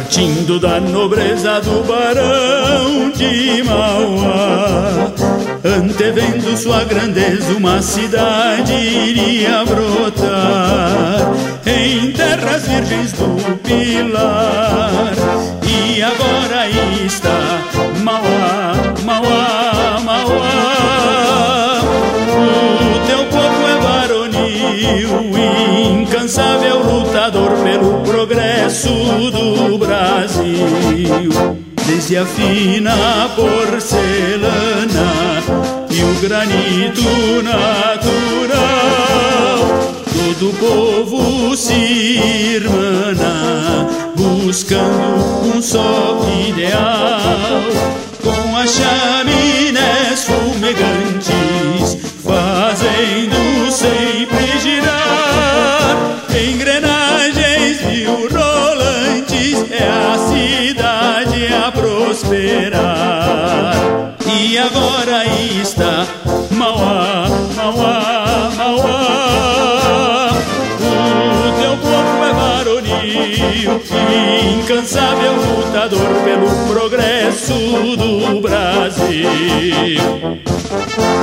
partindo da nobreza do Barão de Mauá. Antevendo sua grandeza, uma cidade iria brotar em terras virgens do Pilar. E agora aí está Mauá, Mauá, Mauá. O teu povo é varonil, incansável lutador pelo progresso do Brasil. Desde a fina porcelana e o granito natural, todo o povo se irmana, buscando um só ideal. Com as chaminés fumegantes, fazendo sempre girar engrenagens mil rolantes, é a cidade a prosperar. E agora aí está Mauá, Mauá, Mauá. O teu povo é varonil, incansável lutador pelo progresso do Brasil.